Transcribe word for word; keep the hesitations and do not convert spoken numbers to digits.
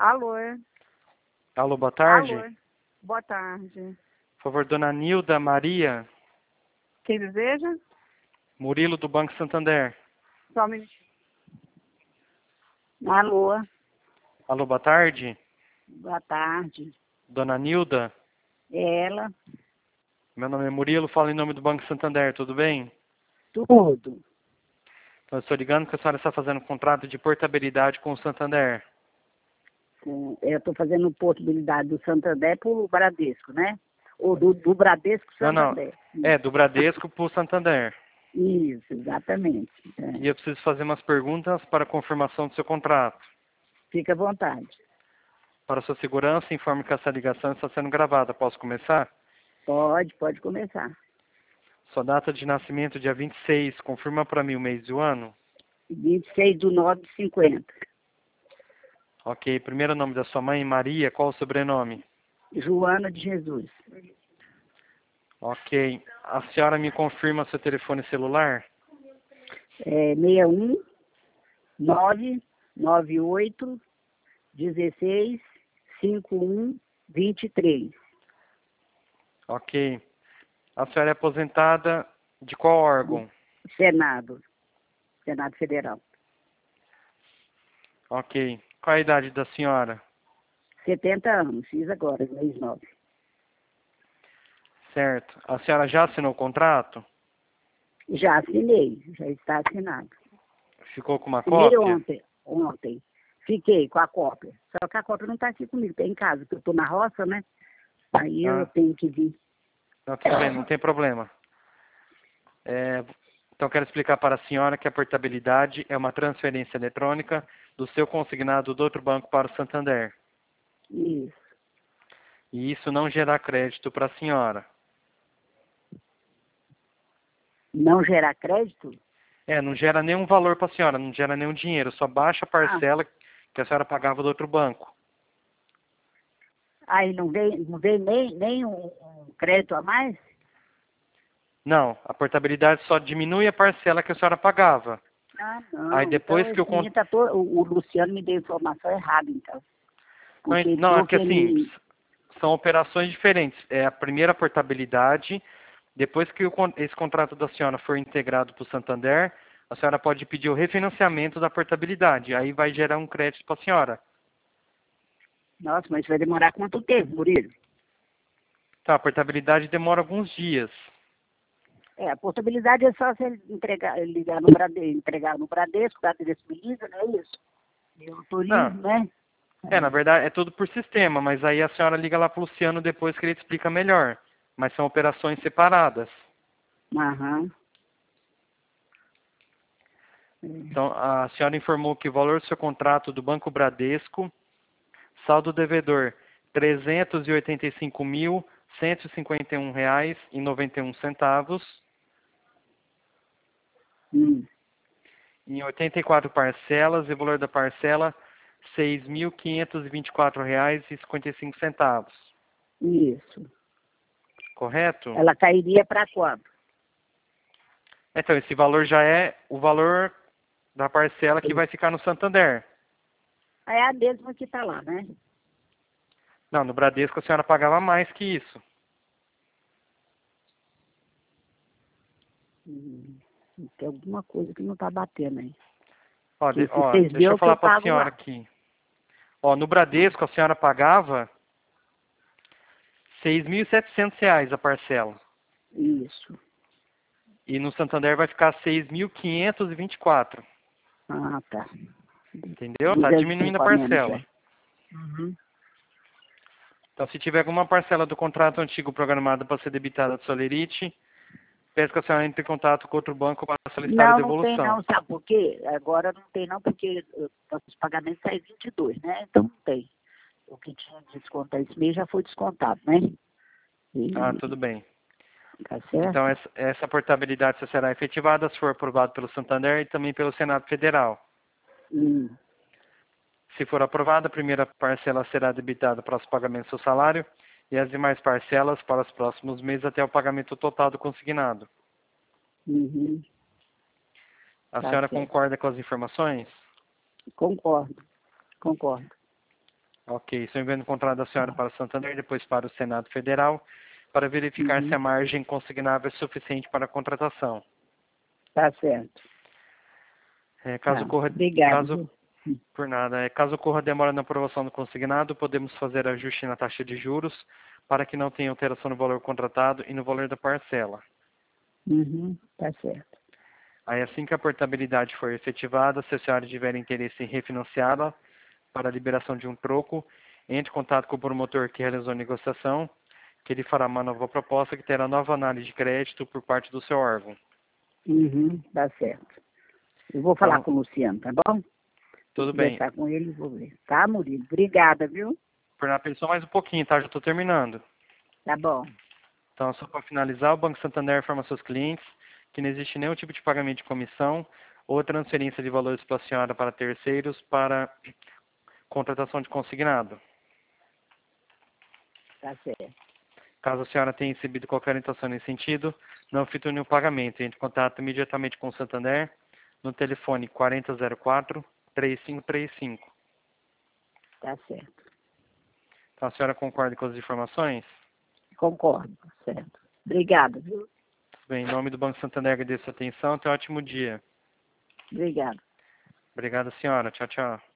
Alô? é? Alô, boa tarde. Alô? Boa tarde. Por favor, dona Nilda Maria Quem deseja? Murilo, do Banco Santander. Só um minutinho. Alô? Alô, boa tarde. Boa tarde. Dona Nilda, É ela? meu nome é Murilo, falo em nome do Banco Santander, tudo bem? Tudo. Então, eu estou ligando que a senhora está fazendo um contrato de portabilidade com o Santander. Com- Eu estou fazendo possibilidade do Santander para o Bradesco, né? Ou do, do Bradesco Não, não. Santander. É, do Bradesco para o Santander. Isso, exatamente. É. E eu preciso fazer umas perguntas para confirmação do seu contrato. Fica à vontade. Para sua segurança, informe que essa ligação está sendo gravada. Posso começar? Pode, pode começar. Sua data de nascimento, dia vinte e seis. Confirma para mim o mês e o ano. vinte e seis do nove de cinquenta. Ok. Primeiro nome da sua mãe, Maria. Qual o sobrenome? Joana de Jesus. Ok. A senhora me confirma seu telefone celular? É seis um nove nove oito dezesseis cinco um vinte e três. Ok. A senhora é aposentada de qual órgão? Senado. Senado Federal. Ok. Qual a idade da senhora? setenta anos, fiz agora, mês nove. Certo. A senhora já assinou o contrato? Já assinei, já está assinado. Ficou com uma Assinei cópia? ontem, ontem. Fiquei com a cópia. Só que a cópia não está aqui comigo, está em casa, porque eu estou na roça, né? Aí eu Ah, tenho que vir. não, tudo bem, não tem problema. É, então, quero explicar para a senhora que a portabilidade é uma transferência eletrônica do seu consignado do outro banco para o Santander. Isso. E isso não gera crédito para a senhora. Não gerar crédito? É, não gera nenhum valor para a senhora, não gera nenhum dinheiro, só baixa a Ah, parcela que a senhora pagava do outro banco. aí não vem, não vem nem, nem um, um crédito a mais? Não, a portabilidade só diminui a parcela que a senhora pagava. Ah, Aí não. Então depois que o esse con- menino tá todo, o, o Luciano me deu informação errada, então. Não, Porque ele não, é falou que que assim, ele. são operações diferentes. É a primeira portabilidade, depois que o con- esse contrato da senhora for integrado para o Santander, a senhora pode pedir o refinanciamento da portabilidade. Aí vai gerar um crédito para a senhora. Nossa, mas vai demorar quanto tempo, Murilo? Tá, a portabilidade demora alguns dias. É, a portabilidade é só você entregar, ligar no Bradesco, entregar no Bradesco, o Bradesco me liga, não é isso? Eu Não, autorizo, né? é, na verdade é tudo por sistema, mas aí a senhora liga lá para o Luciano depois que ele te explica melhor. Mas são operações separadas. Aham. É. Então, a senhora informou que o valor do seu contrato do Banco Bradesco, saldo devedor, trezentos e oitenta e cinco mil, cento e cinquenta e um reais e noventa e um centavos, Hum, em oitenta e quatro parcelas, e o valor da parcela, seis mil quinhentos e vinte e quatro reais e cinquenta e cinco centavos. isso. Correto? Ela cairia para quanto? Então, esse valor já é o valor da parcela que vai ficar no Santander. É a mesma que está lá, né? Não, no Bradesco a senhora pagava mais que isso. Hum, tem alguma coisa que não está batendo aí. Ó, Que de- se ó, vocês deixa viram eu o que eu falar para a pago senhora lá. aqui. Ó, no Bradesco a senhora pagava seis mil e setecentos reais a parcela. Isso. E no Santander vai ficar seis mil quinhentos e vinte e quatro. Ah, tá. Entendeu? Tá duzentos e diminuindo a cinco a menos, parcela. é. Uhum. Então, se tiver alguma parcela do contrato antigo programada para ser debitada do Solerite, peço que a senhora entre em contato com outro banco para solicitar a Não, não tem devolução. não, sabe por quê? Agora não tem não, porque uh, os pagamentos saem vinte e dois, né? Então não tem. O que tinha de descontar esse mês já foi descontado, né? Ah, E, tudo bem. tá Então, certo? essa, essa portabilidade só será efetivada se for aprovado pelo Santander e também pelo Senado Federal. Hum, Se for aprovada, a primeira parcela será debitada para os pagamentos do seu salário e as demais parcelas para os próximos meses até o pagamento total do consignado. uhum, A tá senhora certo. concorda com as informações? Concordo, concordo. Ok, estou enviando o contrato da senhora para o Santander, depois para o Senado Federal, para verificar Uhum. se a margem consignável é suficiente para a contratação. Tá certo. É, caso Tá. ocorra, Obrigada, caso, viu? por nada, é, caso ocorra demora na aprovação do consignado, podemos fazer ajuste na taxa de juros para que não tenha alteração no valor contratado e no valor da parcela. Uhum. Tá certo. Aí, assim que a portabilidade for efetivada, se a senhora tiver interesse em refinanciá-la para a liberação de um troco, entre em contato com o promotor que realizou a negociação, que ele fará uma nova proposta que terá nova análise de crédito por parte do seu órgão. Uhum. Tá certo. Eu vou falar Então, com o Luciano, tá bom? Vou tudo bem. conversar com ele e vou ver. Tá, Murilo? Obrigada, viu? Por na pensão mais um pouquinho, tá? Já estou terminando. Tá bom. Então, só para finalizar, o Banco Santander informa aos seus clientes que não existe nenhum tipo de pagamento de comissão ou transferência de valores pela senhora para terceiros para contratação de consignado. Tá certo. Caso a senhora tenha recebido qualquer orientação nesse sentido, não efetue nenhum pagamento. Entre em contato imediatamente com o Santander no telefone quarenta zero quatro, três cinco três cinco. Tá certo. Então, a senhora concorda com as informações? Concordo. Tá certo. Obrigada, viu? Bem, em nome do Banco Santander, agradeço a atenção. Tenha um ótimo dia. Obrigada. Obrigado, senhora. Tchau, tchau.